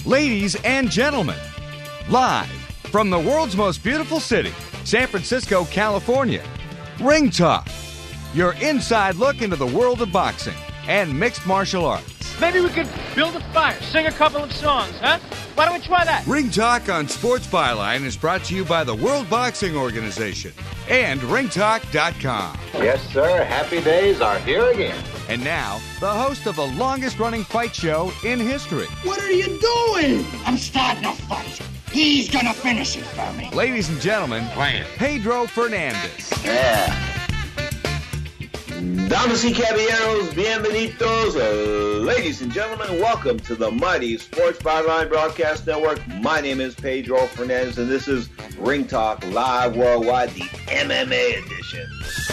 Ladies and gentlemen, live from the world's most beautiful city, San Francisco, California, Ring Talk, your inside look into the world of boxing and mixed martial arts. Maybe we could build a fire, sing a couple of songs, huh? Why don't we try that? Ring Talk on Sports Byline is brought to you by the World Boxing Organization and ringtalk.com. Yes, sir. Happy days are here again. And now, the host of the longest-running fight show in history. What are you doing? I'm starting a fight. He's gonna finish it for me. Ladies and gentlemen, Pedro Fernandez. Yeah. Damas y caballeros, bienvenidos. Ladies and gentlemen, welcome to the mighty Sports Byline Broadcast Network. My name is Pedro Fernandez, and this is Ring Talk Live Worldwide, the MMA edition.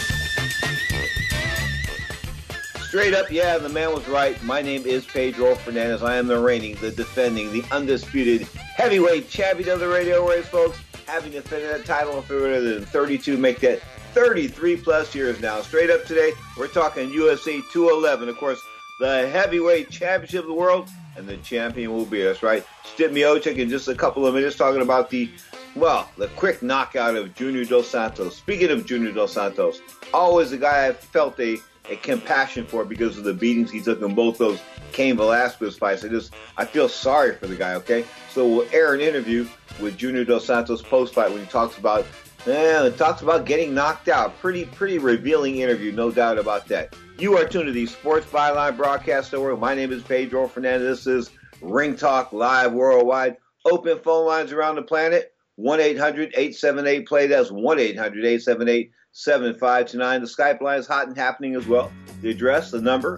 Straight up, yeah, the man was right. My name is Pedro Fernandez. I am the reigning, the defending, the undisputed heavyweight champion of the radio race, folks. Having defended that title for more than 32, make that 33 plus years now. Straight up today, we're talking UFC 211. Of course, the heavyweight championship of the world, and the champion will be us, right? Stipe Miocic in just a couple of minutes talking about the quick knockout of Junior Dos Santos. Speaking of Junior Dos Santos, always a guy I felt a compassion for because of the beatings he took in both those Cain Velasquez fights. I feel sorry for the guy, okay? So we'll air an interview with Junior Dos Santos post-fight when he talks about getting knocked out. Pretty revealing interview, no doubt about that. You are tuned to the Sports Byline Broadcast Network. My name is Pedro Fernandez. This is Ring Talk Live Worldwide. Open phone lines around the planet. 1-800-878-PLAY. That's 1-800-878-7529. The Skype line is hot and happening as well. The address, the number,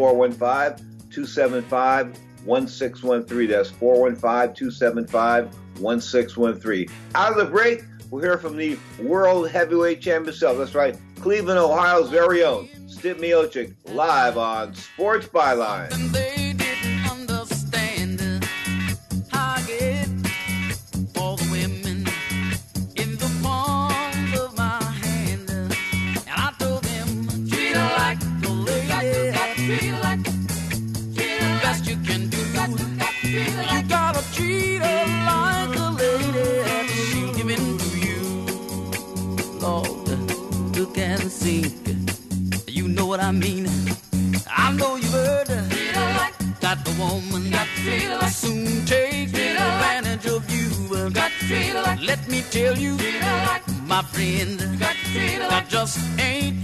415-275-1613. That's 415-275-1613. Out of the break, we'll hear from the World Heavyweight Champion himself. That's right, Cleveland, Ohio's very own Stipe Miocic, live on Sports Byline. They didn't understand how I get all the women in the palms of my hand. And I told them, treat her like a lady. Treat her like the best you can do. You gotta treat her like a lady. She'll give in to you. Lord, look and see. You know what I mean. I know you've heard that the woman soon take advantage of you. Let me tell you, my friend, that just ain't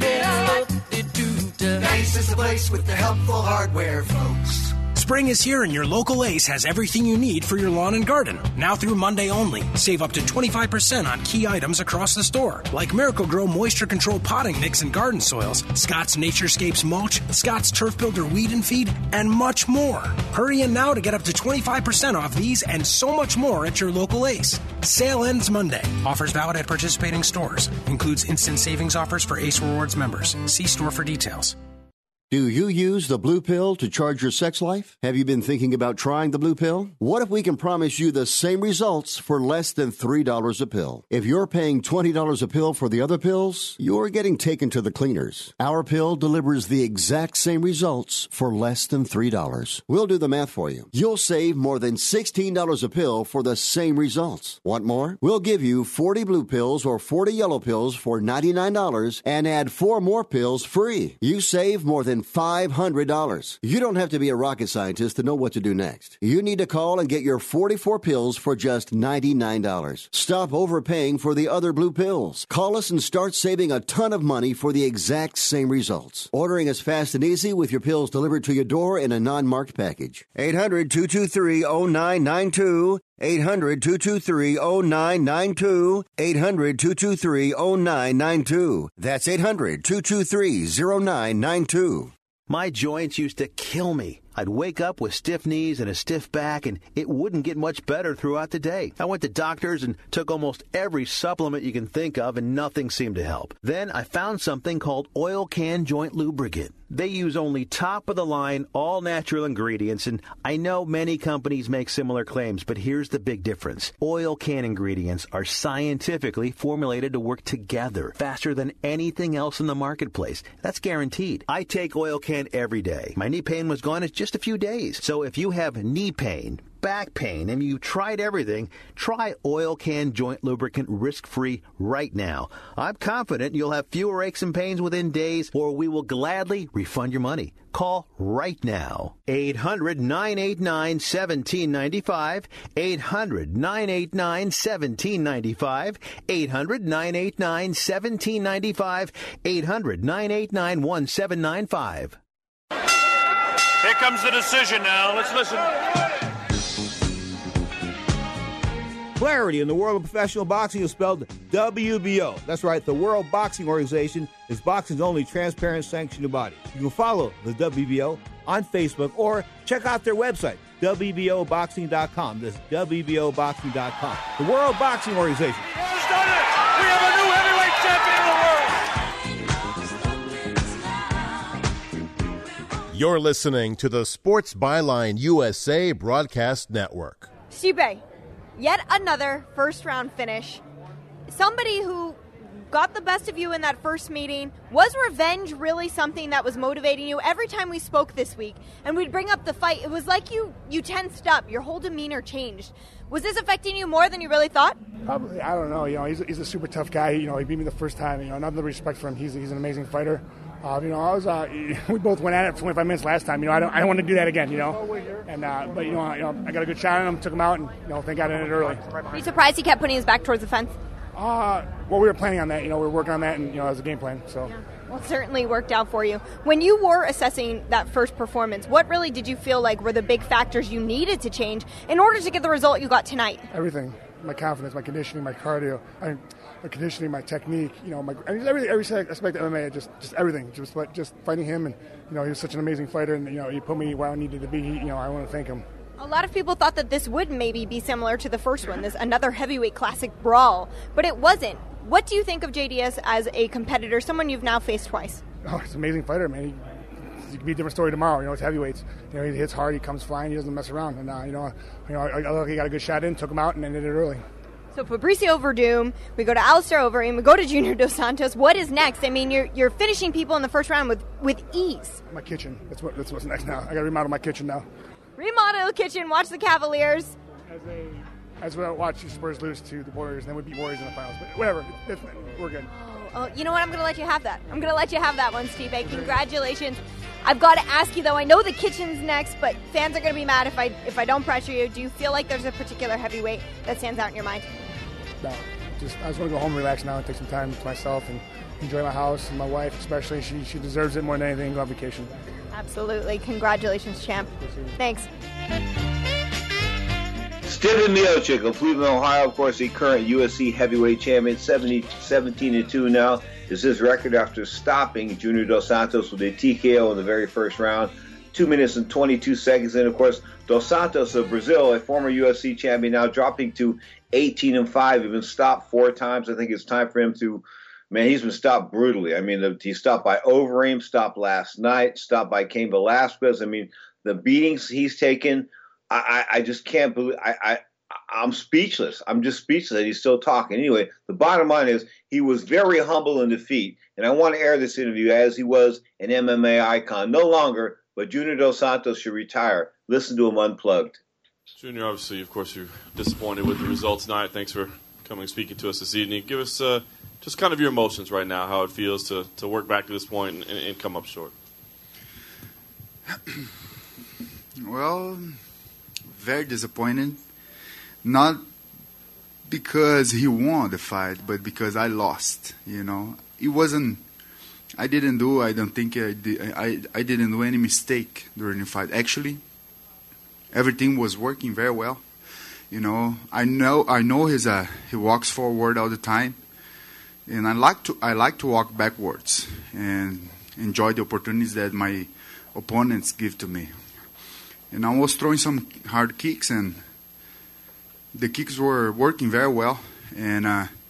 the Ace is the place with the helpful hardware, folks. Spring is here and your local Ace has everything you need for your lawn and garden. Now through Monday only, save up to 25% on key items across the store, like Miracle-Gro Moisture Control Potting Mix and Garden Soils, Scott's Naturescapes Mulch, Scott's Turf Builder Weed and Feed, and much more. Hurry in now to get up to 25% off these and so much more at your local Ace. Sale ends Monday. Offers valid at participating stores. Includes instant savings offers for Ace Rewards members. See store for details. Do you use the Blue Pill to charge your sex life? Have you been thinking about trying the Blue Pill? What if we can promise you the same results for less than $3 a pill? If you're paying $20 a pill for the other pills, you're getting taken to the cleaners. Our pill delivers the exact same results for less than $3. We'll do the math for you. You'll save more than $16 a pill for the same results. Want more? We'll give you 40 blue pills or 40 yellow pills for $99 and add 4 more pills free. You save more than $500. You don't have to be a rocket scientist to know what to do next. You need to call and get your 44 pills for just $99. Stop overpaying for the other blue pills. Call us and start saving a ton of money for the exact same results. Ordering is fast and easy with your pills delivered to your door in a non-marked package. 800-223-0992. 800-223-0992. 800-223-0992. That's 800-223-0992. My joints used to kill me. I'd wake up with stiff knees and a stiff back, and it wouldn't get much better throughout the day. I went to doctors and took almost every supplement you can think of, and nothing seemed to help. Then I found something called Oil Can Joint Lubricant. They use only top-of-the-line, all-natural ingredients, and I know many companies make similar claims, but here's the big difference. Oil Can ingredients are scientifically formulated to work together faster than anything else in the marketplace. That's guaranteed. I take Oil Can every day. My knee pain was gone in just a few days. So if you have knee pain, back pain and you've tried everything, try Oil Can Joint Lubricant risk-free right now. I'm confident you'll have fewer aches and pains within days, or we will gladly refund your money. Call right now. 800-989-1795. 800-989-1795. 800-989-1795. 800-989-1795. Here comes the decision now. Let's listen. Clarity in the world of professional boxing is spelled WBO. That's right, the World Boxing Organization is boxing's only transparent sanctioned body. You can follow the WBO on Facebook or check out their website, WBOboxing.com. That's WBOboxing.com. The World Boxing Organization. Has done it! We have a new heavyweight champion of the world! You're listening to the Sports Byline USA Broadcast Network. Stipe, yet another first-round finish. Somebody who got the best of you in that first meeting. Was revenge really something that was motivating you? Every time we spoke this week and we'd bring up the fight, it was like you tensed up. Your whole demeanor changed. Was this affecting you more than you really thought? Probably. I don't know. He's a super tough guy. He beat me the first time. Nothing but respect for him. He's an amazing fighter. We both went at it for 25 minutes last time. I don't want to do that again. And but I got a good shot on him, took him out, and thank God I ended it early. Were you surprised he kept putting his back towards the fence? Well, we were planning on that. We were working on that, and as a game plan. So. Yeah. Well, it certainly worked out for you. When you were assessing that first performance, what really did you feel like were the big factors you needed to change in order to get the result you got tonight? Everything. My confidence, my conditioning, my cardio, my conditioning, my technique, every aspect of MMA, just everything. Just fighting him, and he was such an amazing fighter, and he put me where I needed to be. I want to thank him. A lot of people thought that this would maybe be similar to the first one, this another heavyweight classic brawl, but it wasn't. What do you think of JDS as a competitor, someone you've now faced twice? Oh, he's an amazing fighter, man. He could be a different story tomorrow. It's heavyweights. He hits hard, he comes flying, he doesn't mess around. And he got a good shot in, took him out, and ended it early. So Fabricio Verdum, we go to Alistair Overeem, we go to Junior Dos Santos. What is next? I mean, you're finishing people in the first round with ease. My kitchen. That's what's next now. I got to remodel my kitchen now. Remodel the kitchen. Watch the Cavaliers. As we watch the Spurs lose to the Warriors, and then we beat Warriors in the finals. But whatever, we're good. Oh, you know what? I'm going to let you have that. I'm going to let you have that one, Stipe. Congratulations. I've got to ask you, though, I know the kitchen's next, but fans are going to be mad if I don't pressure you. Do you feel like there's a particular heavyweight that stands out in your mind? No. I just want to go home and relax now and take some time to myself and enjoy my house and my wife especially. She deserves it more than anything. Go on vacation. Absolutely. Congratulations, champ. Thanks. Stipe Miocic of Cleveland, Ohio, of course, the current UFC heavyweight champion, 17-2 now is his record after stopping Junior Dos Santos with a TKO in the very first round. 2 minutes and 22 seconds. And, of course, Dos Santos of Brazil, a former UFC champion, now dropping to 18-5. He's been stopped 4 times. I think it's time for him to, he's been stopped brutally. I mean, he's stopped by Overeem, stopped last night, stopped by Cain Velasquez. I mean, the beatings he's taken, I just can't believe. I'm speechless. I'm just speechless that he's still talking. Anyway, the bottom line is he was very humble in defeat, and I want to air this interview as he was an MMA icon. No longer, but Junior Dos Santos should retire. Listen to him unplugged. Junior, obviously, of course, you're disappointed with the results tonight. Thanks for coming and speaking to us this evening. Give us just kind of your emotions right now, how it feels to work back to this point and come up short. Well, very disappointed. Not because he won the fight, but because I lost. It wasn't. I didn't do any mistake during the fight. Actually, everything was working very well. I know he walks forward all the time, and I like to walk backwards and enjoy the opportunities that my opponents give to me. And I was throwing some hard kicks, and the kicks were working very well. And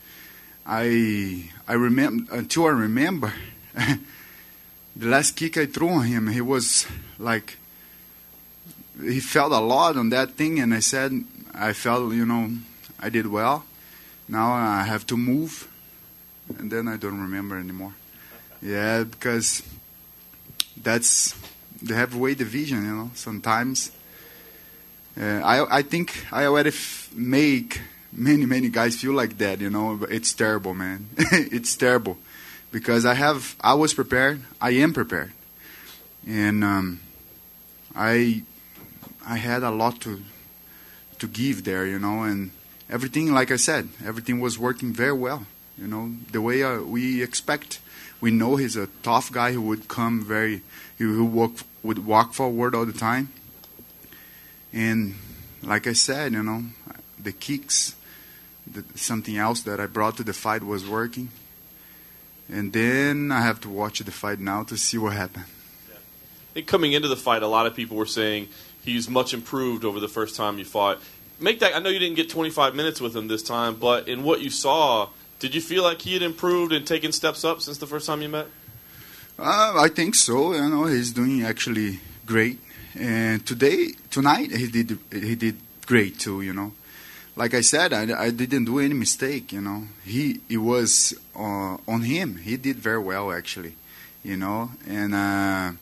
I remember the last kick I threw on him, he was like, he felt a lot on that thing, and I said, I felt, I did well. Now I have to move, and then I don't remember anymore. Yeah, because that's the heavyweight division, sometimes I think I already make many guys feel like that, you know. But it's terrible, man. It's terrible because I was prepared. I am prepared, and I had a lot to give there, you know, and everything, like I said, everything was working very well, you know, the way we expect. We know he's a tough guy who would would walk forward all the time. And like I said, you know, the kicks, something else that I brought to the fight was working. And then I have to watch the fight now to see what happened. I think coming into the fight, a lot of people were saying he's much improved over the first time you fought. I know you didn't get 25 minutes with him this time, but in what you saw, did you feel like he had improved and taken steps up since the first time you met? I think so. You know, he's doing actually great. And tonight, he did great too. You know, like I said, I didn't do any mistake. You know, it was on him. He did very well actually. You know, and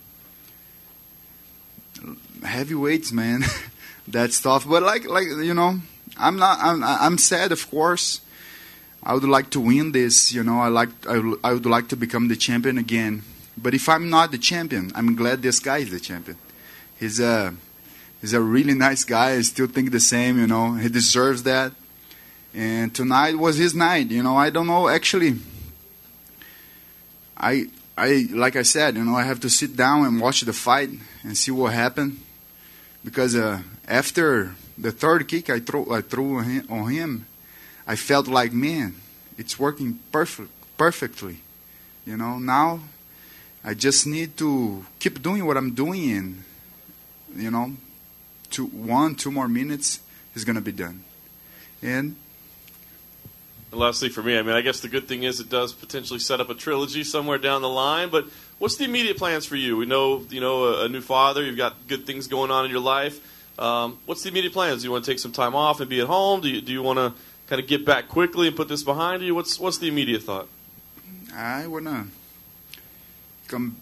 heavyweights, man, that's tough. But like you know, I'm sad, of course. I would like to win this, you know. I would like to become the champion again. But if I'm not the champion, I'm glad this guy is the champion. He's a really nice guy. I still think the same, you know. He deserves that. And tonight was his night, you know. I don't know, actually. I like I said, you know, I have to sit down and watch the fight and see what happened. Because after the third kick I threw on him, I felt like, man, it's working perfectly. You know, now I just need to keep doing what I'm doing, and, you know, 2 more minutes is going to be done. And lastly for me, I mean, I guess the good thing is it does potentially set up a trilogy somewhere down the line, but what's the immediate plans for you? We know, you know, a new father, you've got good things going on in your life. What's the immediate plans? Do you want to take some time off and be at home? Do you want to kind of get back quickly and put this behind you? What's the immediate thought? I want to come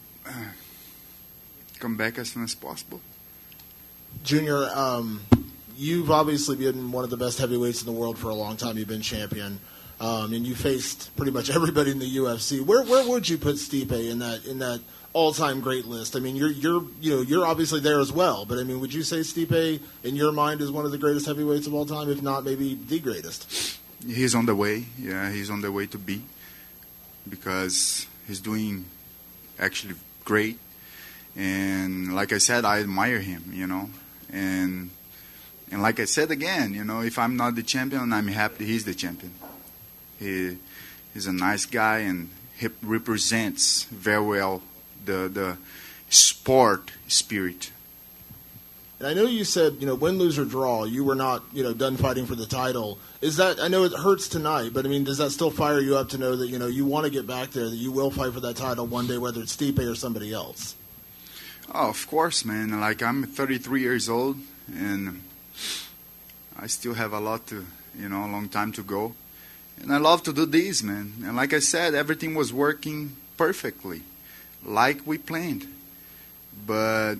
back as soon as possible. Junior, you've obviously been one of the best heavyweights in the world for a long time. You've been champion, and you faced pretty much everybody in the UFC. Where would you put Stipe in that all-time great list? I mean, you're obviously there as well, but I mean, would you say Stipe, in your mind, is one of the greatest heavyweights of all time, if not maybe the greatest? He's on the way. Yeah, he's on the way to be, because he's doing actually great. And like I said, I admire him, you know. And like I said again, you know, if I'm not the champion, I'm happy he's the champion. He's a nice guy, and he represents very well the sport spirit. And I know you said, you know, win, lose, or draw, you were not, you know, done fighting for the title. Is that, I know it hurts tonight, but I mean, does that still fire you up to know that, you know, you want to get back there, that you will fight for that title one day, whether it's Stipe or somebody else? Oh, of course, man. Like, I'm 33 years old, and I still have a long time to go. And I love to do this, man. And like I said, everything was working perfectly, like we planned. But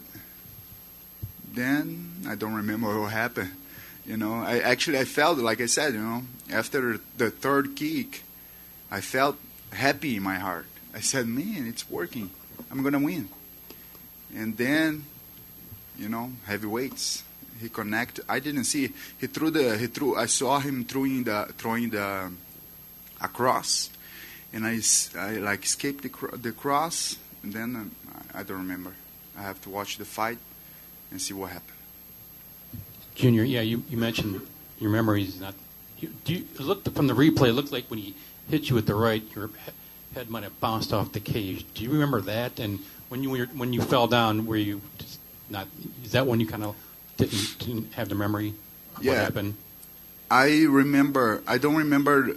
then I don't remember what happened. You know, I felt, like I said, you know, after the third kick, I felt happy in my heart. I said, man, it's working. I'm going to win. And then, you know, heavyweights. He connected. I didn't see. He threw. I saw him throwing the across, and I like escaped the cross. And then I don't remember. I have to watch the fight and see what happened. Junior, yeah, you mentioned your memory is not. It looked from the replay. It looked like when he hit you with the right, your head might have bounced off the cage. Do you remember that? And when you fell down, were you just not? Is that when you kind of didn't have the memory of what happened? I remember. I don't remember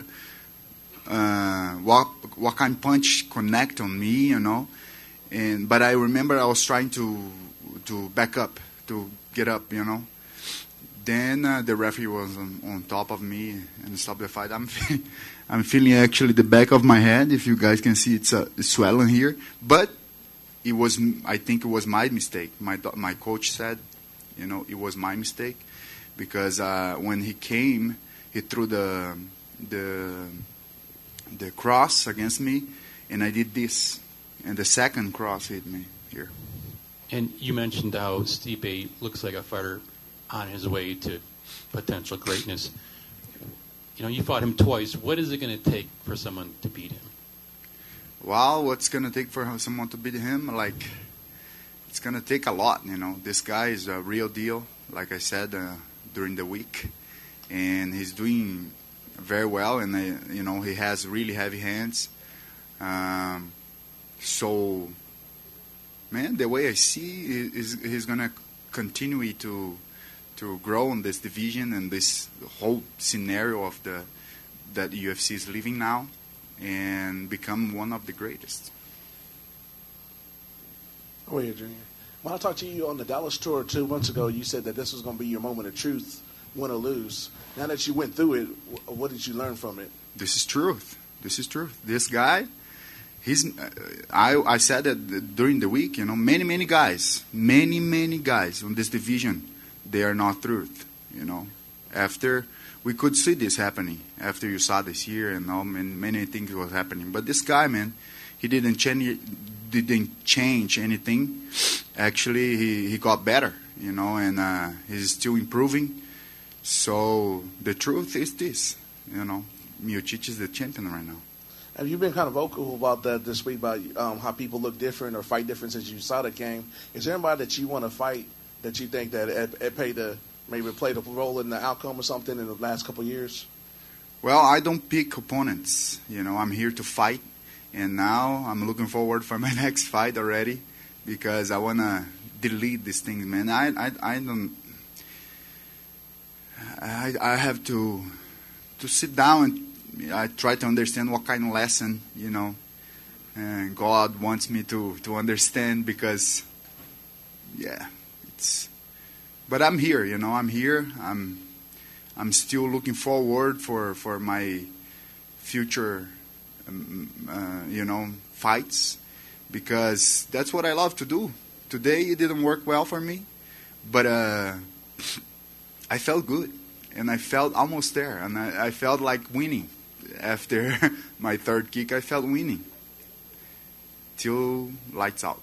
what kind of punch connect on me, you know. But I remember I was trying to back up, to get up, you know. Then the referee was on top of me and stopped the fight. I'm feeling actually the back of my head. If you guys can see, it's swelling here. But I think it was my mistake. My coach said You know, it was my mistake because when he came, he threw the cross against me, and I did this, and the second cross hit me here. And you mentioned how Stipe looks like a fighter on his way to potential greatness. You know, you fought him twice. What is it going to take for someone to beat him? Well, what's going to take for someone to beat him? Like, it's going to take a lot, you know. This guy is a real deal, like I said during the week. And he's doing very well, and, you know, he has really heavy hands. So, man, the way I see is he's going to continue to grow in this division and this whole scenario of that UFC is living now, and become one of the greatest. Oh yeah, Junior. When I talked to you on the Dallas tour 2 months ago, you said that this was going to be your moment of truth, win or lose. Now that you went through it, what did you learn from it? This is truth. This is truth. This guy, I said that during the week, you know, many guys on this division, they are not truth, you know. After we could see this happening, after you saw this year and all, many things was happening. But this guy, man, he didn't change anything. Actually, he got better, you know, and he's still improving. So the truth is this, you know, Miocic is the champion right now. Have you been kind of vocal about that this week, about how people look different or fight different since you saw the game? Is there anybody that you want to fight that you think that it maybe played a role in the outcome or something in the last couple of years? Well, I don't pick opponents. You know, I'm here to fight, and now I'm looking forward for my next fight already because I want to delete these things, man. I have to sit down and I try to understand what kind of lesson, you know, God wants me to understand because, yeah. But I'm here, you know. I'm here. I'm still looking forward for my future, you know, fights, because that's what I love to do. Today it didn't work well for me, but I felt good, and I felt almost there, and I felt like winning after my third kick. I felt winning till lights out.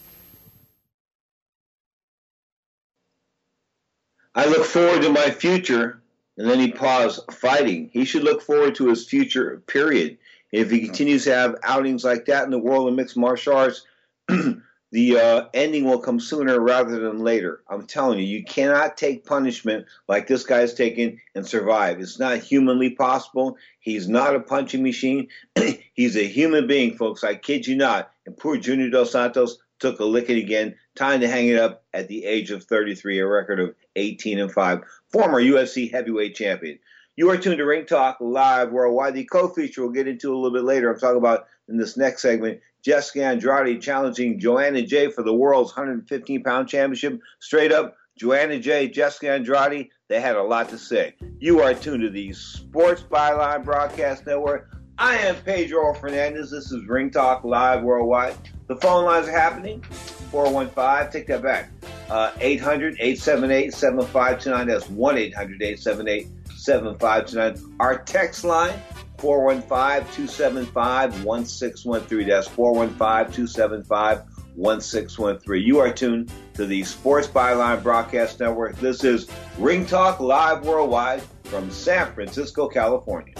I look forward to my future, and then he paused, fighting. He should look forward to his future, period. If he continues to have outings like that in the world of mixed martial arts, the ending will come sooner rather than later. I'm telling you, you cannot take punishment like this guy's taken and survive. It's not humanly possible. He's not a punching machine. He's a human being, folks. I kid you not. And poor Junior Dos Santos took a licking again. Time to hang it up at the age of 33, a record of 18-5. Former UFC heavyweight champion. You are tuned to Ring Talk Live Worldwide. The co-feature we'll get into a little bit later. I'm talking about in this next segment, Jessica Andrade challenging Joanna Jay for the world's 115-pound championship. Straight up, Joanna Jay, Jessica Andrade, they had a lot to say. You are tuned to the Sports Byline Broadcast Network. I am Pedro Fernandez. This is Ring Talk Live Worldwide. The phone lines are happening. 415, take that back. 800-878-7529. That's 1-800-878-7529. Our text line, 415-275-1613. That's 415-275-1613. You are tuned to the Sports Byline Broadcast Network. This is Ring Talk Live Worldwide from San Francisco, California.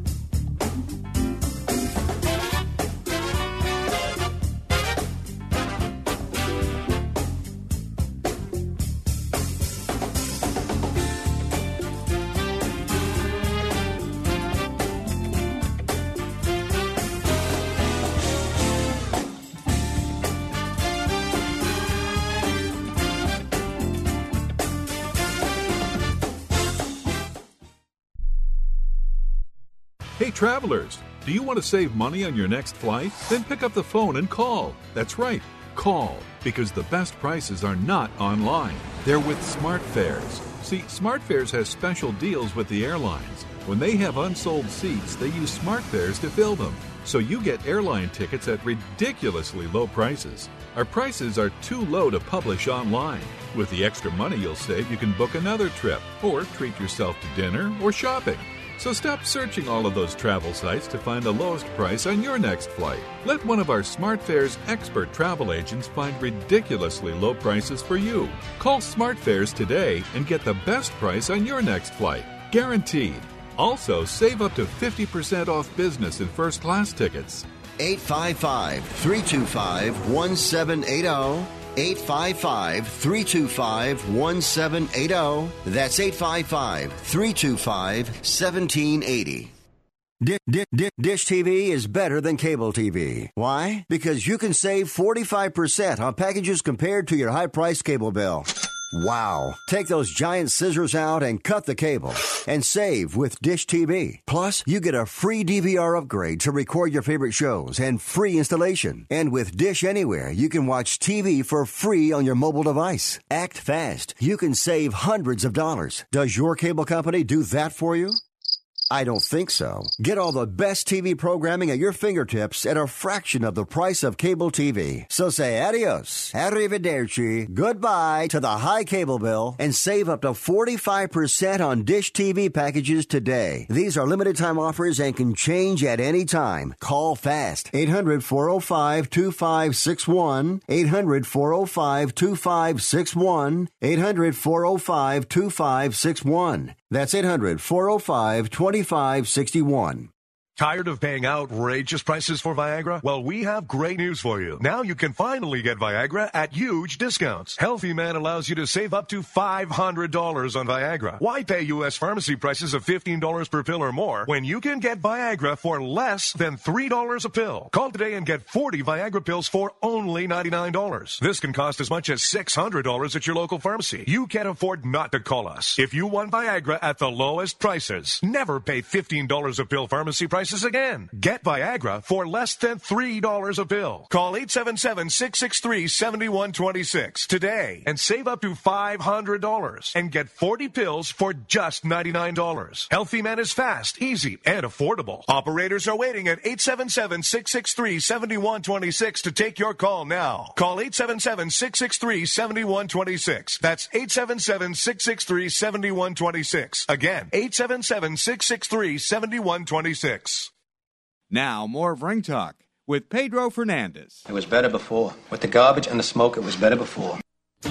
Hey travelers, do you want to save money on your next flight? Then pick up the phone and call. That's right, call, because the best prices are not online. They're with SmartFares. See, SmartFares has special deals with the airlines. When they have unsold seats, they use SmartFares to fill them. So you get airline tickets at ridiculously low prices. Our prices are too low to publish online. With the extra money you'll save, you can book another trip or treat yourself to dinner or shopping. So stop searching all of those travel sites to find the lowest price on your next flight. Let one of our SmartFares expert travel agents find ridiculously low prices for you. Call SmartFares today and get the best price on your next flight. Guaranteed. Also, save up to 50% off business and first class tickets. 855-325-1780. 855-325-1780. That's 855-325-1780. Dish TV is better than cable TV. Why? Because you can save 45% on packages compared to your high-priced cable bill. Wow. Take those giant scissors out and cut the cable and save with Dish TV. Plus, you get a free DVR upgrade to record your favorite shows and free installation. And with Dish Anywhere, you can watch TV for free on your mobile device. Act fast. You can save hundreds of dollars. Does your cable company do that for you? I don't think so. Get all the best TV programming at your fingertips at a fraction of the price of cable TV. So say adios, arrivederci, goodbye to the high cable bill and save up to 45% on Dish TV packages today. These are limited time offers and can change at any time. Call fast. 800-405-2561. 800-405-2561. 800-405-2561. That's 800-405-2561. Tired of paying outrageous prices for Viagra? Well, we have great news for you. Now you can finally get Viagra at huge discounts. Healthy Man allows you to save up to $500 on Viagra. Why pay U.S. pharmacy prices of $15 per pill or more when you can get Viagra for less than $3 a pill? Call today and get 40 Viagra pills for only $99. This can cost as much as $600 at your local pharmacy. You can't afford not to call us. If you want Viagra at the lowest prices, never pay $15 a pill pharmacy prices again. Get Viagra for less than $3 a pill. Call 877-663-7126 today and save up to $500 and get 40 pills for just $99. Healthy Man is fast, easy, and affordable. Operators are waiting at 877-663-7126 to take your call now. Call 877-663-7126. That's 877-663-7126. Again, 877-663-7126. Now, more of Ring Talk with Pedro Fernandez. It was better before. With the garbage and the smoke, it was better before.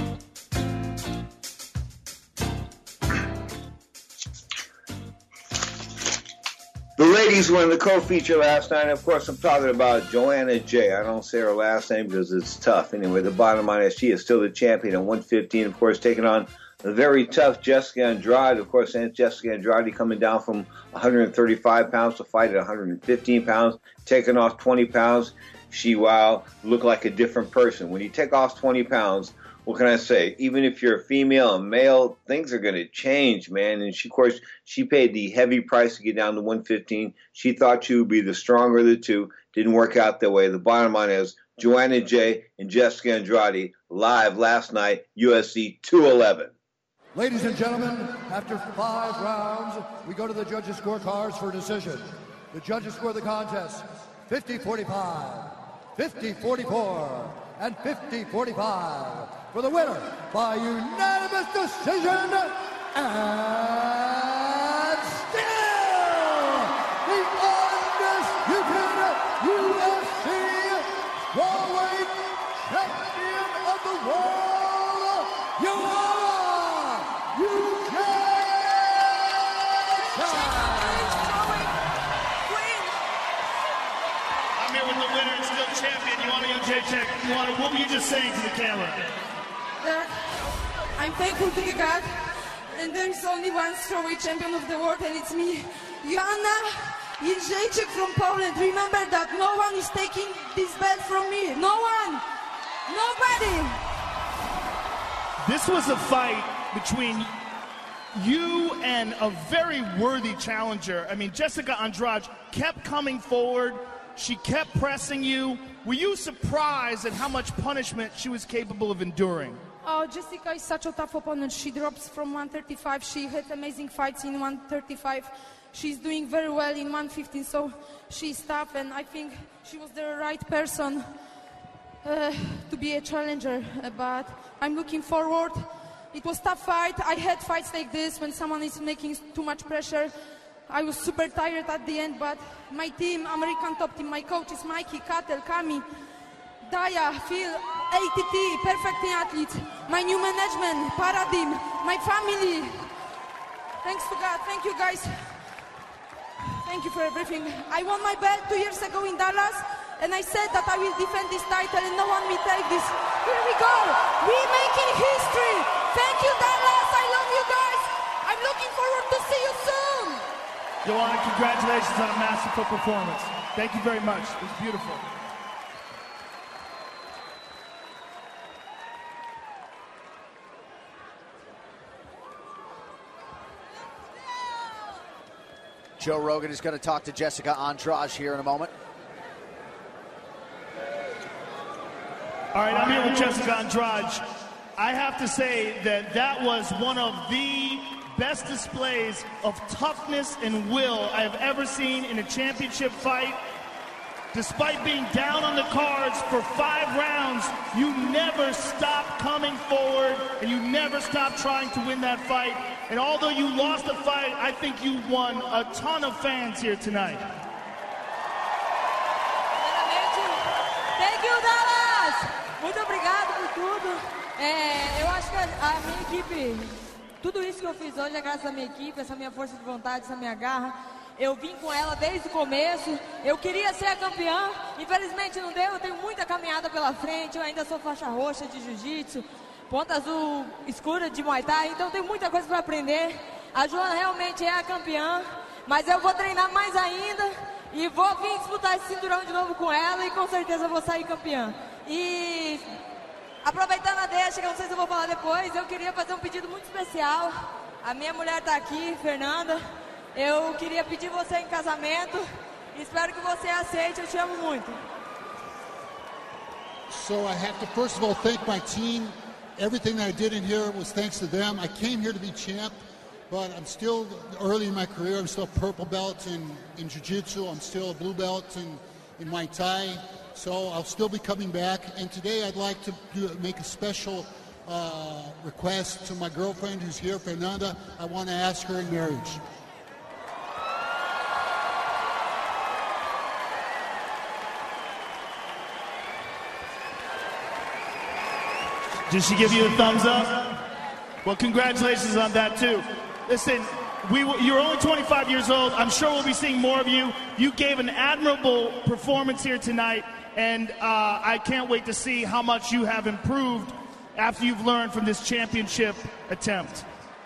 The ladies were in the co-feature last night. Of course, I'm talking about Joanna Jay. I don't say her last name because it's tough. Anyway, the bottom line is she is still the champion at 115, of course, taking on a very tough Jessica Andrade. Of course, and Jessica Andrade coming down from 135 pounds to fight at 115 pounds, taking off 20 pounds. She, looked like a different person. When you take off 20 pounds, what can I say? Even if you're a female and male, things are going to change, man. And she, of course, she paid the heavy price to get down to 115. She thought she would be the stronger of the two. Didn't work out that way. The bottom line is Joanna Jay and Jessica Andrade live last night, UFC 211. Ladies and gentlemen, after 5 rounds, we go to the judges' scorecards for a decision. The judges score the contest 50-45, 50-44, and 50-45 for the winner by unanimous decision, and still the undisputed UFC strawweight champion of the world, I'm here with the winner and still champion. What were you just saying to the camera? I'm thankful to God, and there's only one strawweight champion of the world, and it's me, Joanna Jędrzejczyk from Poland. Remember that no one is taking this belt from me. No one. Nobody. This was a fight between you and a very worthy challenger. I mean, Jessica Andrade kept coming forward. She kept pressing you. Were you surprised at how much punishment she was capable of enduring? Oh, Jessica is such a tough opponent. She drops from 135. She had amazing fights in 135. She's doing very well in 115, so she's tough, and I think she was the right person to be a challenger, but I'm looking forward. It was a tough fight. I had fights like this when someone is making too much pressure. I was super tired at the end, but my team, American Top Team, my coaches, Mikey, Katel, Kami, Daya, Phil, ATT, Perfect Athletes, my new management, Paradigm, my family. Thanks to God. Thank you, guys. Thank you for everything. I won my belt 2 years ago in Dallas, and I said that I will defend this title, and no one will take this. Here we go. We're making history. Thank you, Dallas. I love you guys. I'm looking forward to see you soon. Joanna, congratulations on a masterful performance. Thank you very much. It was beautiful. Joe Rogan is going to talk to Jessica Andrade here in a moment. All right, I'm here with Jessica Andrade. I have to say that was one of the best displays of toughness and will I have ever seen in a championship fight. Despite being down on the cards for 5 rounds, you never stopped coming forward, and you never stopped trying to win that fight. And although you lost the fight, I think you won a ton of fans here tonight. Thank you, Dallas! Muito obrigado por tudo. Eu acho que a minha equipe, tudo isso que eu fiz hoje é graças à minha equipe, essa minha força de vontade, essa minha garra. Eu vim com ela desde o começo, eu queria ser a campeã, infelizmente não deu, eu tenho muita caminhada pela frente, eu ainda sou faixa roxa de jiu-jitsu, ponta azul escura de Muay Thai, então tenho muita coisa para aprender. A Joana realmente é a campeã, mas eu vou treinar mais ainda e vou vir disputar esse cinturão de novo com ela e com certeza vou sair campeã. E aproveitando a deixa, que eu não sei se eu vou falar depois, eu queria fazer um pedido muito especial. A minha mulher está aqui, Fernanda. Eu queria pedir você em casamento. Espero que você aceite. Eu te amo muito. So I have to first of all thank my team. Everything that I did in here was thanks to them. I came here to be champ, but I'm still early in my career. I'm still a purple belt in jiu-jitsu. I'm still a blue belt in Muay Thai. So I'll still be coming back. And today I'd like to make a special request to my girlfriend who's here, Fernanda. I want to ask her in marriage. Did she give you a thumbs up? Well, congratulations on that, too. Listen, you're only 25 years old. I'm sure we'll be seeing more of you. You gave an admirable performance here tonight, and I can't wait to see how much you have improved after you've learned from this championship attempt.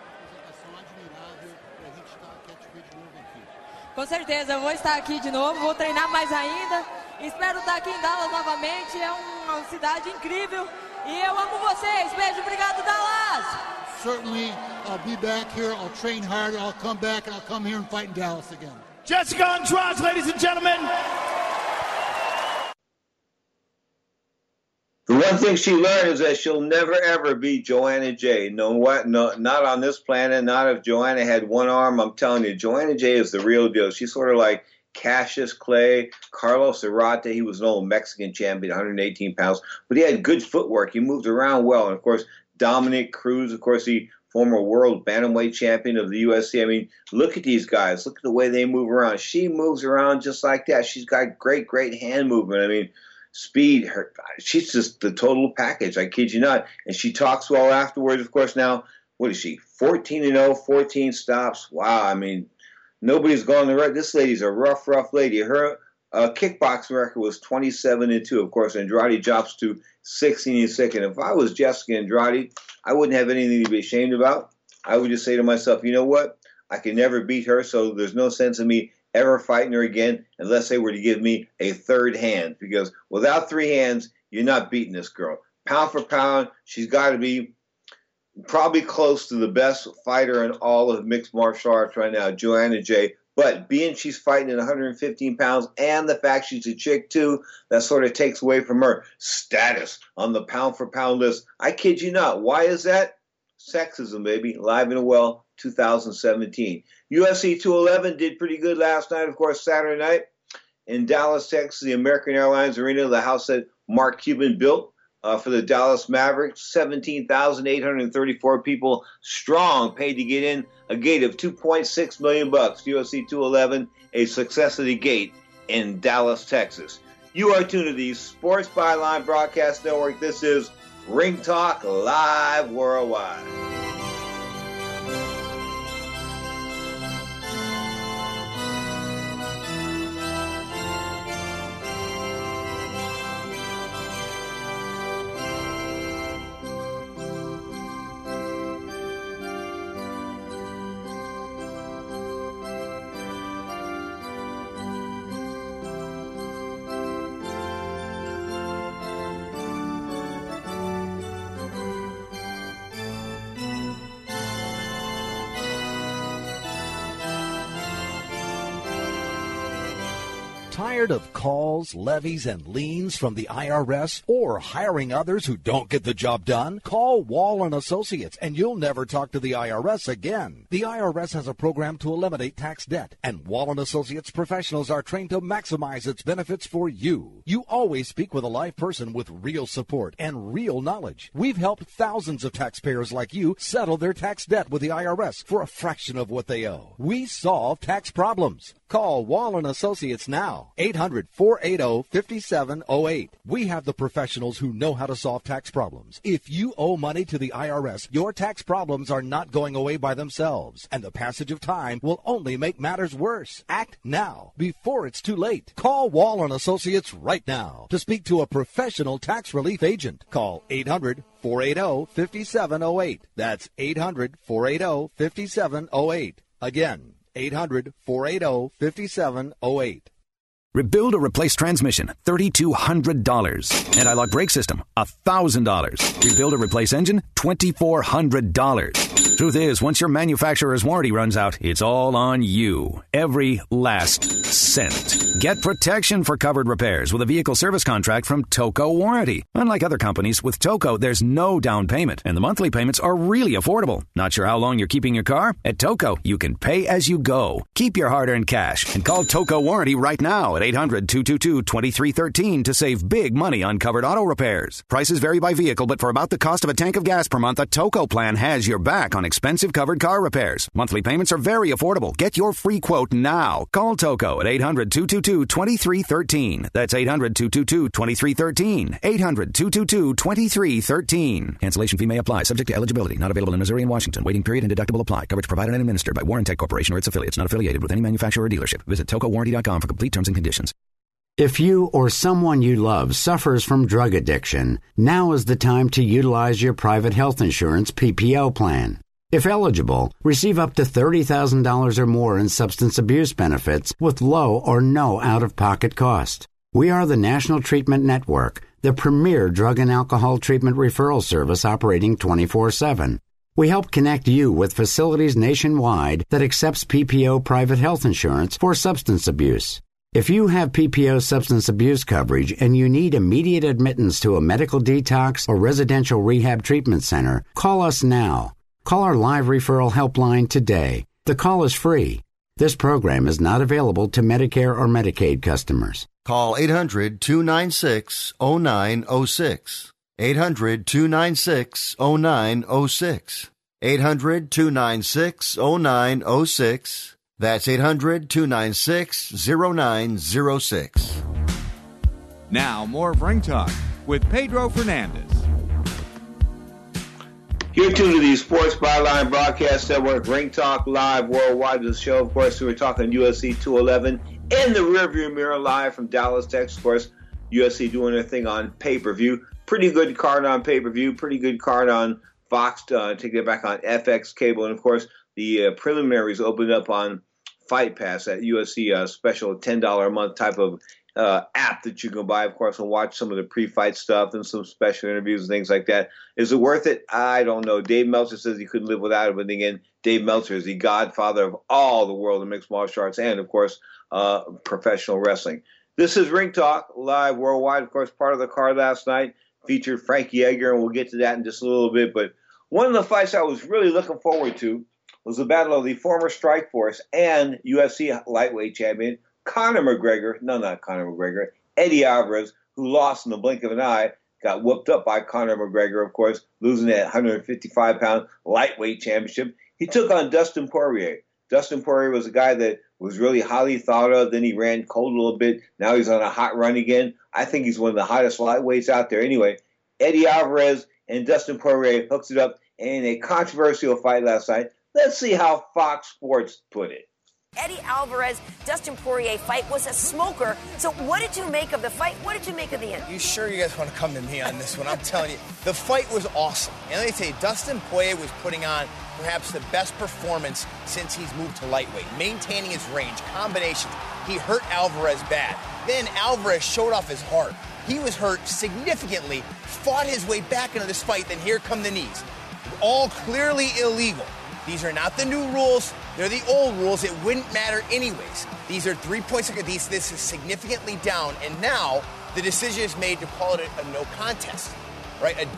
Com certeza, eu vou estar aqui de novo, vou treinar mais ainda. Espero estar aqui em Dallas novamente, é uma cidade incrível. E eu amo vocês. Beijo, obrigado, Dallas. Certainly, I'll be back here. I'll train hard. I'll come back, and I'll come here and fight in Dallas again. Jessica Andrade, ladies and gentlemen. The one thing she learned is that she'll never, ever beat Joanna Jay. No, not on this planet. Not if Joanna had one arm. I'm telling you, Joanna Jay is the real deal. She's sort of like Cassius Clay, Carlos Zarate. He was an old Mexican champion, 118 pounds, but he had good footwork. He moved around well. And, of course, Dominic Cruz, of course, the former world bantamweight champion of the UFC. I mean, look at these guys. Look at the way they move around. She moves around just like that. She's got great, great hand movement. I mean, speed. She's just the total package. I kid you not. And she talks well afterwards. Of course, now, what is she? 14-0, 14 stops. Wow, I mean, nobody's gone the right. This lady's a rough lady. Her kickboxing record was 27-2. Of course, Andrade drops to 16-6. And if I was Jessica Andrade, I wouldn't have anything to be ashamed about. I would just say to myself, you know what? I can never beat her, so there's no sense in me ever fighting her again unless they were to give me a third hand. Because without 3 hands, you're not beating this girl. Pound for pound, she's got to be probably close to the best fighter in all of mixed martial arts right now, Joanna Jay. But being she's fighting at 115 pounds and the fact she's a chick too, that sort of takes away from her status on the pound-for-pound list. I kid you not. Why is that? Sexism, baby. Live and well, 2017. UFC 211 did pretty good last night, of course, Saturday night. In Dallas, Texas, the American Airlines Arena, the house that Mark Cuban built for the Dallas Mavericks. 17,834 people strong paid to get in. A gate of $2.6 million. UFC 211, a success of the gate in Dallas, Texas. You are tuned to the Sports Byline Broadcast Network. This is Ring Talk Live Worldwide. Tired of calls, levies, and liens from the IRS or hiring others who don't get the job done? Call Wall & Associates and you'll never talk to the IRS again. The IRS has a program to eliminate tax debt, and Wall & Associates professionals are trained to maximize its benefits for you. You always speak with a live person with real support and real knowledge. We've helped thousands of taxpayers like you settle their tax debt with the IRS for a fraction of what they owe. We solve tax problems. Call Wall & Associates now, 800-480-5708. We have the professionals who know how to solve tax problems. If you owe money to the IRS, your tax problems are not going away by themselves, and the passage of time will only make matters worse. Act now, before it's too late. Call Wall & Associates right now to speak to a professional tax relief agent. Call 800-480-5708. That's 800-480-5708. Again, 800-480-5708. Rebuild or replace transmission, $3,200. Anti-lock brake system, $1,000. Rebuild or replace engine, $2,400. Truth is, once your manufacturer's warranty runs out, it's all on you. Every last cent. Get protection for covered repairs with a vehicle service contract from Toco Warranty. Unlike other companies, with Toco, there's no down payment, and the monthly payments are really affordable. Not sure how long you're keeping your car? At Toco, you can pay as you go. Keep your hard-earned cash and call Toco Warranty right now at 800-222-2313 to save big money on covered auto repairs. Prices vary by vehicle, but for about the cost of a tank of gas per month, a Toco plan has your back on expensive covered car repairs. Monthly payments are very affordable. Get your free quote now. Call Toco at 800-222-2313. That's 800-222-2313. 800-222-2313. Cancellation fee may apply. Subject to eligibility. Not available in Missouri and Washington. Waiting period and deductible apply. Coverage provided and administered by Warrantech Corporation or its affiliates. Not affiliated with any manufacturer or dealership. Visit TocoWarranty.com for complete terms and conditions. If you or someone you love suffers from drug addiction, now is the time to utilize your private health insurance PPO plan. If eligible, receive up to $30,000 or more in substance abuse benefits with low or no out-of-pocket cost. We are the National Treatment Network, the premier drug and alcohol treatment referral service operating 24/7. We help connect you with facilities nationwide that accepts PPO private health insurance for substance abuse. If you have PPO substance abuse coverage and you need immediate admittance to a medical detox or residential rehab treatment center, call us now. Call our live referral helpline today. The call is free. This program is not available to Medicare or Medicaid customers. Call 800-296-0906. 800-296-0906. 800-296-0906. That's 800-296-0906. Now, more of Ring Talk with Pedro Fernandez. You're tuned to the Sports Byline Broadcast Network, Ring Talk Live Worldwide. This show, of course, we were talking UFC 211 in the rearview mirror live from Dallas, Texas. Of course, UFC doing their thing on pay-per-view. Pretty good card on pay-per-view. Pretty good card on Fox. Take it back on FX Cable. And, of course, the preliminaries opened up on Fight Pass, that UFC special $10 a month type of app that you can buy, of course, and watch some of the pre-fight stuff and some special interviews and things like that. Is it worth it? I don't know. Dave Meltzer says he couldn't live without it, but again, Dave Meltzer is the godfather of all the world of mixed martial arts and, of course, professional wrestling. This is Ring Talk Live Worldwide. Of course, part of the card last night featured Frankie Edgar, and we'll get to that in just a little bit. But one of the fights I was really looking forward to was the battle of the former Strikeforce and UFC lightweight champion Conor McGregor, no, not Conor McGregor, Eddie Alvarez who lost in the blink of an eye, got whooped up by Conor McGregor, of course, losing that 155-pound lightweight championship. He took on Dustin Poirier. Dustin Poirier was a guy that was really highly thought of. Then he ran cold a little bit. Now he's on a hot run again. I think he's one of the hottest lightweights out there. Anyway, Eddie Alvarez and Dustin Poirier hooks it up in a controversial fight last night. Let's see how Fox Sports put it. Eddie Alvarez, Dustin Poirier fight was a smoker. So what did you make of the fight? What did you make of the end? You sure you guys want to come to me on this one? I'm telling you, the fight was awesome. And let me tell you, Dustin Poirier was putting on perhaps the best performance since he's moved to lightweight, maintaining his range, combinations. He hurt Alvarez bad. Then Alvarez showed off his heart. He was hurt significantly, fought his way back into this fight, then here come the knees. All clearly illegal. These are not the new rules. They're the old rules. It wouldn't matter anyways. These are 3 points. This is significantly down, and now the decision is made to call it a no contest, right? A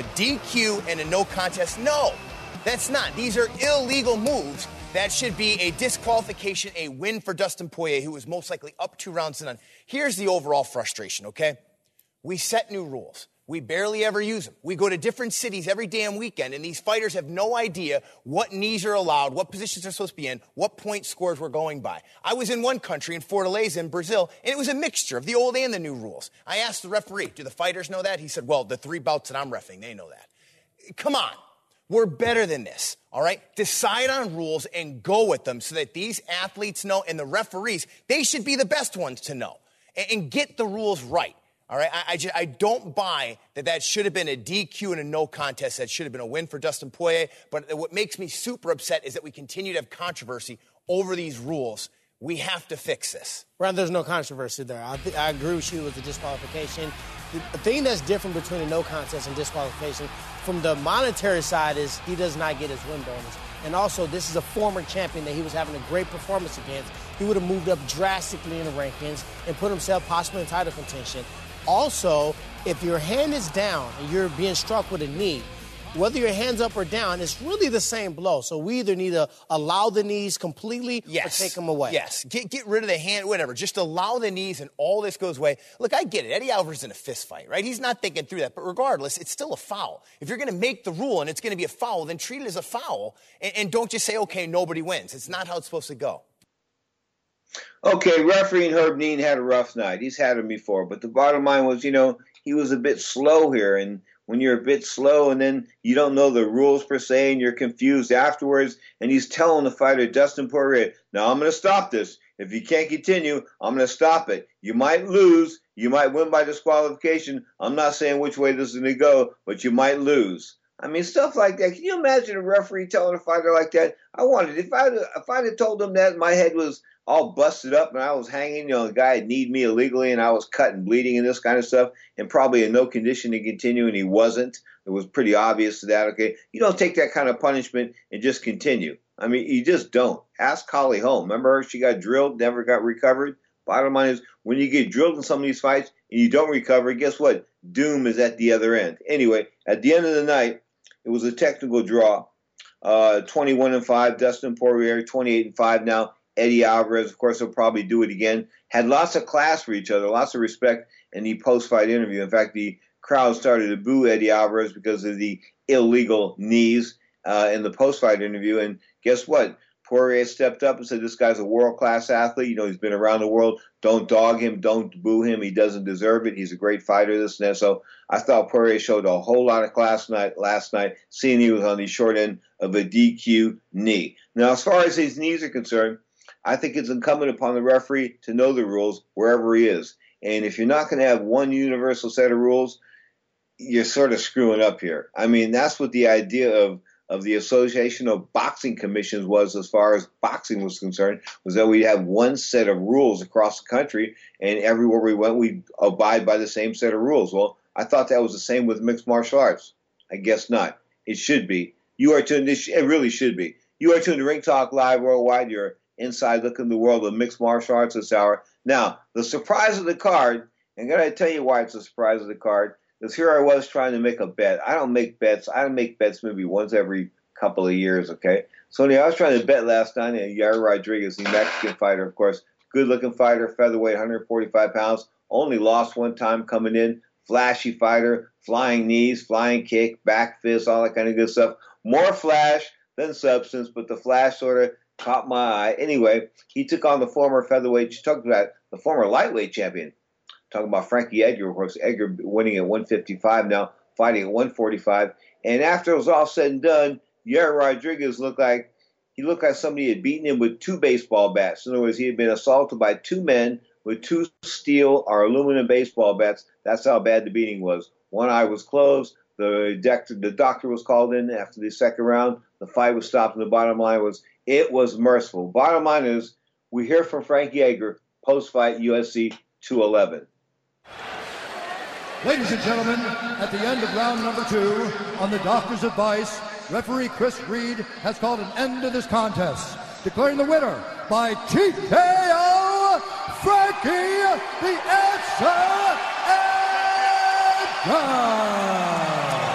DQ and a no contest. No, that's not. These are illegal moves. That should be a disqualification, a win for Dustin Poirier, who was most likely up 2 rounds to none. Here's the overall frustration, okay? We set new rules. We barely ever use them. We go to different cities every damn weekend, and these fighters have no idea what knees are allowed, what positions they're supposed to be in, what point scores we're going by. I was in one country, in Fortaleza in Brazil, and it was a mixture of the old and the new rules. I asked the referee, do the fighters know that? He said, well, the 3 bouts that I'm reffing, they know that. Come on. We're better than this, all right? Decide on rules and go with them so that these athletes know, and the referees, they should be the best ones to know, and get the rules right. All right, I don't buy that should have been a DQ and a no contest. That should have been a win for Dustin Poirier. But what makes me super upset is that we continue to have controversy over these rules. We have to fix this. Ron, there's no controversy there. I agree with you with the disqualification. The thing that's different between a no contest and disqualification from the monetary side is he does not get his win bonus. And also, this is a former champion that he was having a great performance against. He would have moved up drastically in the rankings and put himself possibly in title contention. Also, if your hand is down and you're being struck with a knee, whether your hand's up or down, it's really the same blow. So we either need to allow the knees completely or take them away. Yes, get rid of the hand, whatever. Just allow the knees and all this goes away. Look, I get it. Eddie Alvarez is in a fist fight, right? He's not thinking through that. But regardless, it's still a foul. If you're going to make the rule and it's going to be a foul, then treat it as a foul. And don't just say, okay, nobody wins. It's not how it's supposed to go. Okay, referee Herb Dean had a rough night. He's had him before. But the bottom line was, he was a bit slow here. And when you're a bit slow and then you don't know the rules per se and you're confused afterwards, and he's telling the fighter, Dustin Poirier, now I'm going to stop this. If you can't continue, I'm going to stop it. You might lose. You might win by disqualification. I'm not saying which way this is going to go, but you might lose. I mean, stuff like that. Can you imagine a referee telling a fighter like that? If I'd have told him that, my head was all busted up and I was hanging, the guy had kneed me illegally and I was cut and bleeding and this kind of stuff, and probably in no condition to continue, and he wasn't. It was pretty obvious to that, okay? You don't take that kind of punishment and just continue. I mean, you just don't. Ask Holly Holm. Remember her? She got drilled, never got recovered. Bottom line is, when you get drilled in some of these fights and you don't recover, guess what? Doom is at the other end. Anyway, at the end of the night, it was a technical draw. 21-5, Dustin Poirier, 28-5 now. Eddie Alvarez, of course, will probably do it again. Had lots of class for each other, lots of respect in the post-fight interview. In fact, the crowd started to boo Eddie Alvarez because of the illegal knees in the post-fight interview. And guess what? Poirier stepped up and said, this guy's a world-class athlete. He's been around the world. Don't dog him. Don't boo him. He doesn't deserve it. He's a great fighter, this and that. So I thought Poirier showed a whole lot of class last night, seeing he was on the short end of a DQ knee. Now, as far as his knees are concerned, I think it's incumbent upon the referee to know the rules wherever he is. And if you're not going to have one universal set of rules, you're sort of screwing up here. I mean, that's what the idea of the Association of Boxing Commissions was, as far as boxing was concerned, was that we'd have one set of rules across the country, and everywhere we went, we'd abide by the same set of rules. Well, I thought that was the same with mixed martial arts. I guess not. It should be. You are tuned. It really should be. You are tuned to Ring Talk Live Worldwide. You're inside looking at the world of mixed martial arts this hour. Now, the surprise of the card, I'm going to tell you why it's a surprise of the card, because here I was trying to make a bet. I don't make bets. I make bets maybe once every couple of years, okay? So anyway, I was trying to bet last night, and Yair Rodriguez, the Mexican fighter, of course, good-looking fighter, featherweight, 145 pounds, only lost one time coming in. Flashy fighter, flying knees, flying kick, back fist, all that kind of good stuff. More flash than substance, but the flash sort of caught my eye. Anyway, he took on the former the former lightweight champion. Talking about Frankie Edgar, of course. Edgar winning at 155 now, fighting at 145. And after it was all said and done, Yair Rodriguez looked like somebody had beaten him with 2 baseball bats. In other words, he had been assaulted by 2 men with 2 steel or aluminum baseball bats. That's how bad the beating was. One eye was closed. The doctor was called in after the second round. The fight was stopped, and the bottom line was it was merciful. Bottom line is we hear from Frankie Edgar post-fight UFC 211. Ladies and gentlemen, at the end of round number 2, on the doctor's advice, referee Chris Reed has called an end to this contest, declaring the winner by TKO, Frankie the Answer Edgar.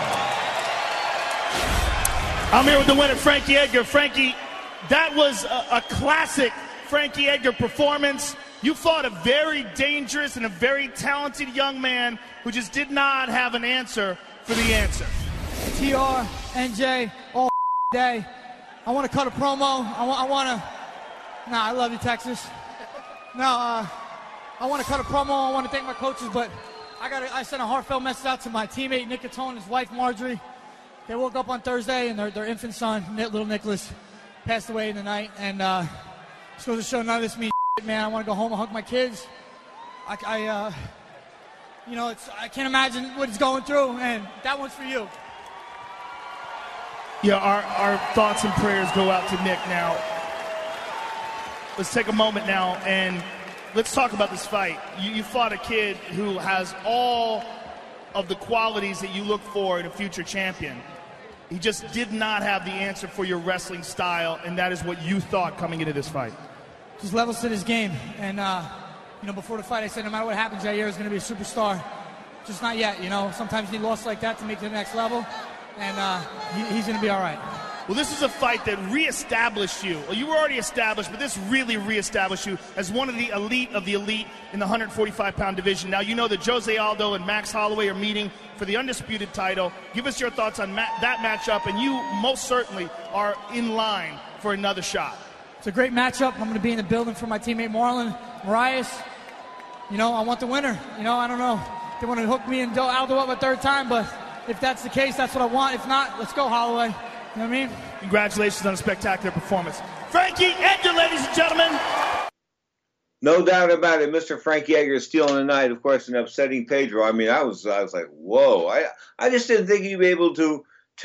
I'm here with the winner, Frankie Edgar. Frankie, that was a classic Frankie Edgar performance. You fought a very dangerous and a very talented young man who just did not have an answer for the answer. TR, NJ, all day. I want to cut a promo. I love you, Texas. I want to cut a promo. I want to thank my coaches, but I sent a heartfelt message out to my teammate, Nick Catone, and his wife, Marjorie. They woke up on Thursday, and their infant son, little Nicholas, passed away in the night. And just goes to show none of this means shit, man. I want to go home and hug my kids. I can't imagine what he's going through, and that one's for you. Yeah, our thoughts and prayers go out to Nick now. Let's take a moment now, and let's talk about this fight. You fought a kid who has all of the qualities that you look for in a future champion. He just did not have the answer for your wrestling style, and that is what you thought coming into this fight. Just levels to this game, and before the fight I said no matter what happens, Yair is going to be a superstar. Just not yet, Sometimes you need loss like that to make it to the next level, and he's going to be all right. Well, this is a fight that reestablished you. Well, you were already established, but this really reestablished you as one of the elite in the 145-pound division. Now, you know that Jose Aldo and Max Holloway are meeting for the undisputed title. Give us your thoughts on that matchup, and you most certainly are in line for another shot. It's a great matchup. I'm going to be in the building for my teammate Marlon Moraes. I want the winner. I don't know. They want to hook me and Aldo up a third time, but if that's the case, that's what I want. If not, let's go, Holloway. You know what I mean? Congratulations on a spectacular performance. Frankie Edgar, ladies and gentlemen. No doubt about it. Mr. Frankie Edgar is stealing the night, of course, and upsetting Pedro. I mean, I was like, whoa. I just didn't think he'd be able to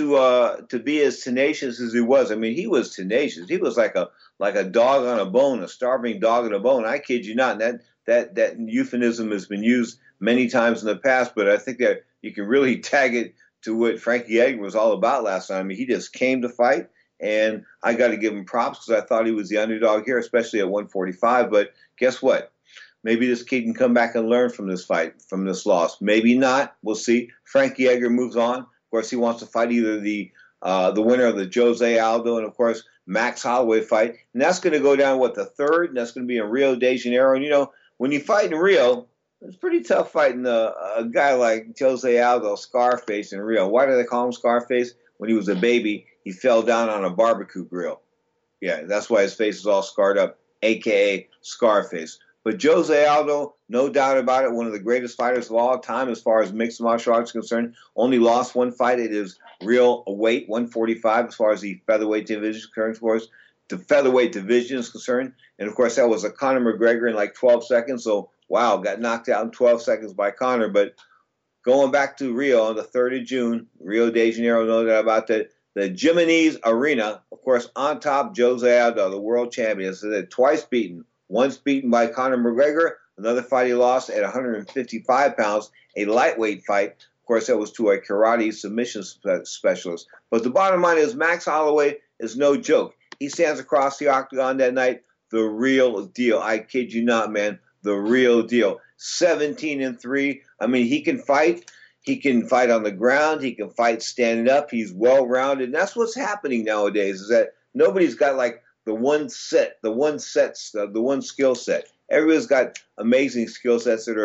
be as tenacious as he was. I mean, he was tenacious. He was like a dog on a bone, a starving dog on a bone. I kid you not. And that euphemism has been used many times in the past, but I think that you can really tag it to what Frankie Edgar was all about last time. I mean, he just came to fight, and I got to give him props because I thought he was the underdog here, especially at 145. But guess what? Maybe this kid can come back and learn from this fight, from this loss. Maybe not. We'll see. Frankie Edgar moves on. Of course, he wants to fight either the winner of the Jose Aldo and, of course, Max Holloway fight. And that's going to go down, the third? And that's going to be in Rio de Janeiro. And, when you fight in Rio, it's pretty tough fighting a guy like Jose Aldo, Scarface, in Rio. Why do they call him Scarface? When he was a baby, he fell down on a barbecue grill. Yeah, that's why his face is all scarred up, a.k.a. Scarface. But Jose Aldo, no doubt about it, one of the greatest fighters of all time as far as mixed martial arts is concerned. Only lost one fight at his real weight, 145, as far as the featherweight division is concerned, of course. The featherweight division is concerned. And, of course, that was a Conor McGregor in like 12 seconds. So, wow, got knocked out in 12 seconds by Conor. But going back to Rio on the 3rd of June, Rio de Janeiro, no doubt about that. The Jimenez Arena, of course, on top, Jose Aldo, the world champion. So they're twice beaten. Once beaten by Conor McGregor, another fight he lost at 155 pounds, a lightweight fight. Of course, that was to a karate submission specialist. But the bottom line is Max Holloway is no joke. He stands across the octagon that night, the real deal. I kid you not, man, the real deal. 17-3. I mean, he can fight. He can fight on the ground. He can fight standing up. He's well-rounded. And that's what's happening nowadays, is that nobody's got like the one skill set. Everybody's got amazing skill sets that are of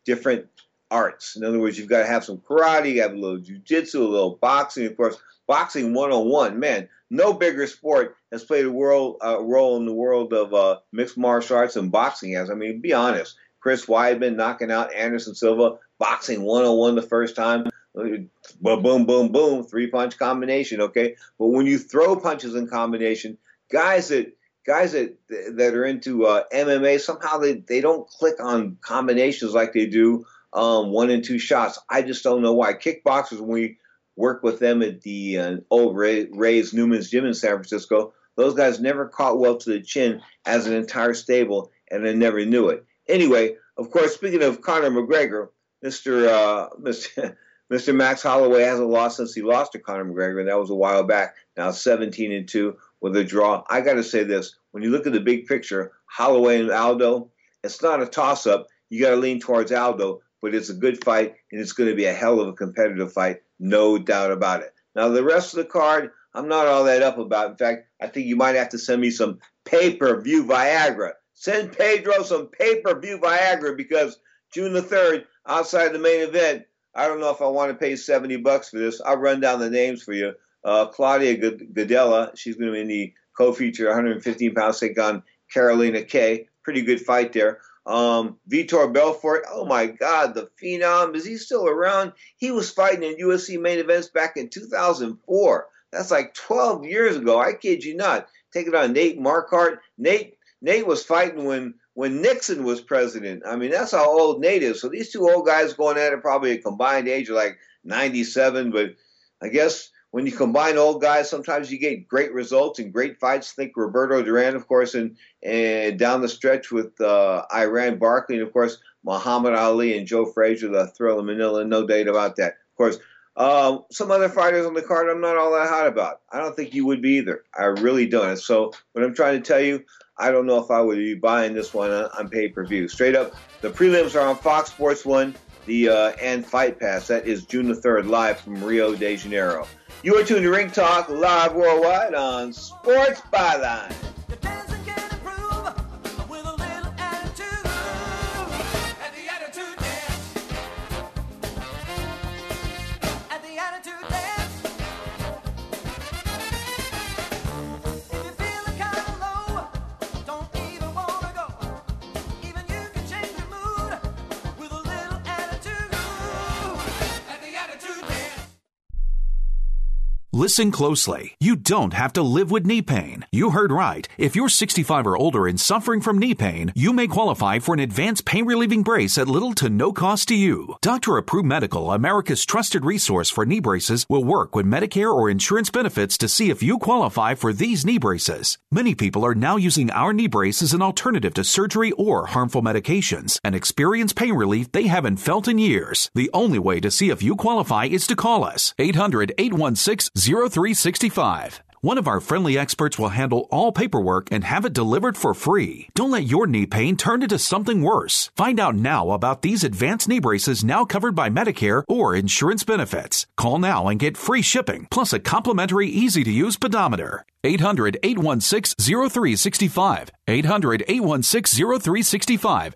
different arts. In other words, you've got to have some karate, you have a little jiu-jitsu, a little boxing, of course, boxing 101. Man, no bigger sport has played a role in the world of mixed martial arts than boxing has. I mean, be honest. Chris Weidman knocking out Anderson Silva, boxing 101 the first time. Boom, boom, boom, boom, 3-punch combination, okay? But when you throw punches in combination, guys that are into MMA, somehow they don't click on combinations like they do 1 and 2 shots. I just don't know why. Kickboxers, when we work with them at the old Ray's Newman's Gym in San Francisco, those guys never caught well to the chin as an entire stable, and they never knew it. Anyway, of course, speaking of Conor McGregor, Mr. Max Holloway hasn't lost since he lost to Conor McGregor, and that was a while back. Now 17-2 with a draw. I got to say this. When you look at the big picture, Holloway and Aldo, it's not a toss-up. You got to lean towards Aldo, but it's a good fight, and it's going to be a hell of a competitive fight, no doubt about it. Now, the rest of the card, I'm not all that up about. In fact, I think you might have to send me some pay-per-view Viagra. Send Pedro some pay-per-view Viagra, because June the 3rd, outside the main event, I don't know if I want to pay $70 for this. I'll run down the names for you. Claudia Gadelha, she's going to be in the co-feature 115-pound take on Carolina Kay. Pretty good fight there. Vitor Belfort, oh my God, the Phenom, is he still around? He was fighting in UFC main events back in 2004. That's like 12 years ago. I kid you not. Taking on Nate Marquardt. Nate was fighting when Nixon was president. I mean, that's how old Nate is. So these two old guys going at it, probably a combined age of like 97. But I guess when you combine old guys, sometimes you get great results and great fights. Think Roberto Duran, of course, and down the stretch with Iran Barkley, and of course Muhammad Ali and Joe Frazier, the Thrill of Manila. No doubt about that. Of course, some other fighters on the card I'm not all that hot about. I don't think you would be either. I really don't. So what I'm trying to tell you, I don't know if I would be buying this one on pay-per-view. Straight up, the prelims are on Fox Sports 1, and Fight Pass. That is June the 3rd, live from Rio de Janeiro. You are tuned to Ring Talk, live worldwide on Sports Byline. Listen closely. You don't have to live with knee pain. You heard right. If you're 65 or older and suffering from knee pain, you may qualify for an advanced pain-relieving brace at little to no cost to you. Dr. Approved Medical, America's trusted resource for knee braces, will work with Medicare or insurance benefits to see if you qualify for these knee braces. Many people are now using our knee brace as an alternative to surgery or harmful medications and experience pain relief they haven't felt in years. The only way to see if you qualify is to call us. 800-816-0365. One of our friendly experts will handle all paperwork and have it delivered for free. Don't let your knee pain turn into something worse. Find out now about these advanced knee braces now covered by Medicare or insurance benefits. Call now and get free shipping, plus a complimentary easy-to-use pedometer. 800-816-0365. 800-816-0365.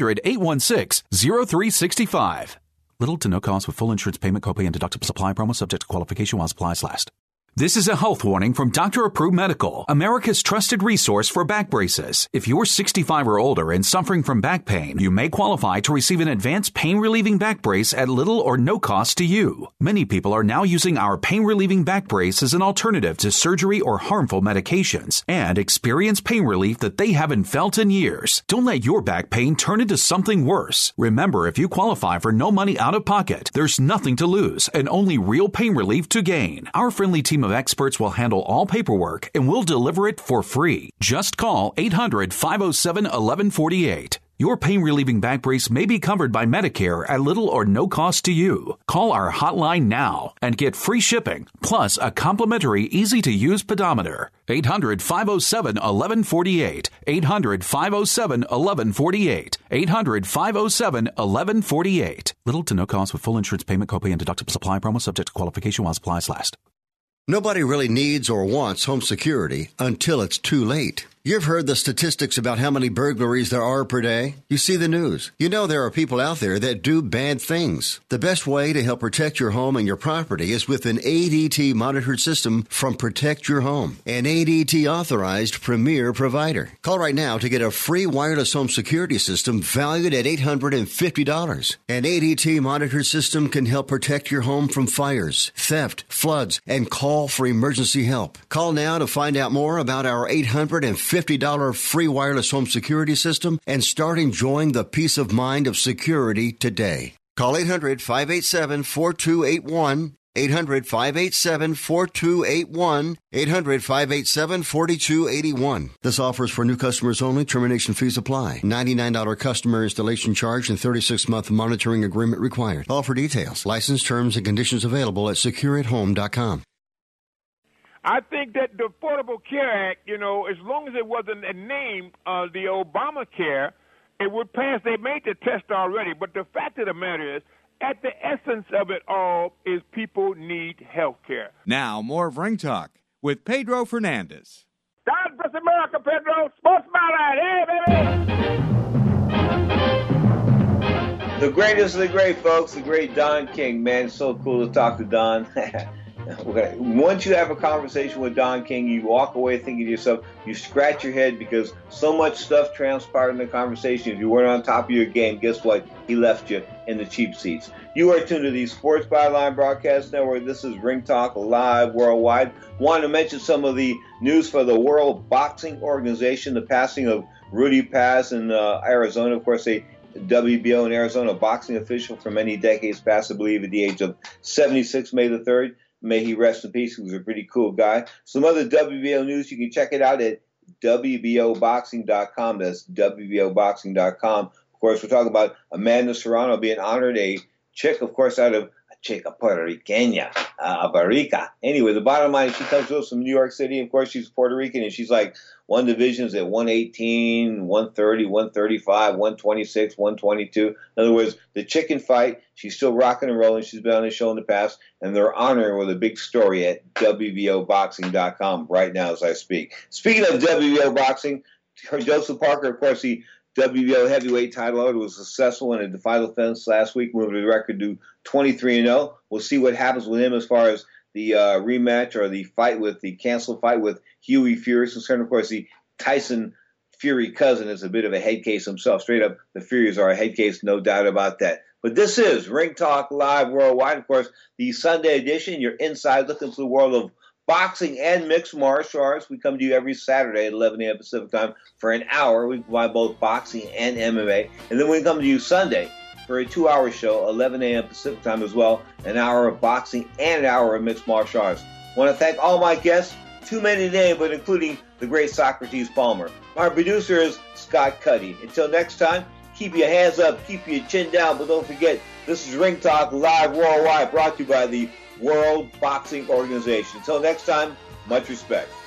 800-816-0365. Little to no cost with full insurance payment, copay, and deductible supply promo subject to qualification while supplies last. This is a health warning from Dr. Approved Medical, America's trusted resource for back braces. If you're 65 or older and suffering from back pain, you may qualify to receive an advanced pain-relieving back brace at little or no cost to you. Many people are now using our pain-relieving back brace as an alternative to surgery or harmful medications and experience pain relief that they haven't felt in years. Don't let your back pain turn into something worse. Remember, if you qualify for no money out of pocket, there's nothing to lose and only real pain relief to gain. Our friendly team of experts will handle all paperwork and will deliver it for free. Just call 800-507-1148. Your pain-relieving back brace may be covered by Medicare at little or no cost to you. Call our hotline now and get free shipping, plus a complimentary easy-to-use pedometer. 800-507-1148. 800-507-1148. 800-507-1148. Little to no cost with full insurance payment, copay, and deductible supply promo subject to qualification while supplies last. Nobody really needs or wants home security until it's too late. You've heard the statistics about how many burglaries there are per day. You see the news. You know there are people out there that do bad things. The best way to help protect your home and your property is with an ADT monitored system from Protect Your Home, an ADT authorized premier provider. Call right now to get a free wireless home security system valued at $850. An ADT monitored system can help protect your home from fires, theft, floods, and call for emergency help. Call now to find out more about our $850 free wireless home security system and start enjoying the peace of mind of security today. Call 800-587-4281, 800-587-4281, 800-587-4281. This offer is for new customers only. Termination fees apply. $99 customer installation charge and 36-month monitoring agreement required. All for details. License terms and conditions available at secureathome.com. I think that the Affordable Care Act, as long as it wasn't a name of the Obamacare, it would pass. They made the test already. But the fact of the matter is, at the essence of it all is people need health care. Now, more of Ring Talk with Pedro Fernandez. God bless America, Pedro. Sports Spotlight. Hey, baby. The greatest of the great, folks, the great Don King. Man, it's so cool to talk to Don. Once you have a conversation with Don King, you walk away thinking to yourself, you scratch your head because so much stuff transpired in the conversation. If you weren't on top of your game, guess what? He left you in the cheap seats. You are tuned to the Sports Byline Broadcast Network. This is Ring Talk Live Worldwide. Want to mention some of the news for the World Boxing Organization, the passing of Rudy Paz in Arizona. Of course, a WBO in Arizona boxing official for many decades past, I believe, at the age of 76, May the 3rd. May he rest in peace. He was a pretty cool guy. Some other WBO news, you can check it out at WBOboxing.com. That's WBOboxing.com. Of course, we're talking about Amanda Serrano being honored, a chick, of course, out of Puerto Riqueña, Barica. Anyway, the bottom line is she comes to us from New York City. Of course, she's Puerto Rican, and she's like one divisions at 118, 130, 135, 126, 122. In other words, the chicken fight, she's still rocking and rolling. She's been on the show in the past, and they're honoring her with a big story at WBOboxing.com right now as I speak. Speaking of WBO boxing, Joseph Parker, of course, the WBO heavyweight title holder, was successful in a final defense last week, moving the record to 23-0. We'll see what happens with him as far as the rematch or the fight with the canceled fight with Hughie Fury is concerned. Of course, the Tyson Fury cousin is a bit of a head case himself. Straight up, the Furies are a head case, no doubt about that. But this is Ring Talk Live Worldwide. Of course, the Sunday edition, your inside look into the world of boxing and mixed martial arts. We come to you every Saturday at 11 a.m. Pacific time for an hour. We provide both boxing and MMA. And then we come to you Sunday for a 2-hour show, 11 a.m. Pacific time as well, an hour of boxing and an hour of mixed martial arts. I want to thank all my guests, too many to name, but including the great Socrates Palmer. Our producer is Scott Cuddy. Until next time, keep your hands up, keep your chin down, but don't forget, this is Ring Talk Live Worldwide, brought to you by the World Boxing Organization. Until next time, much respect.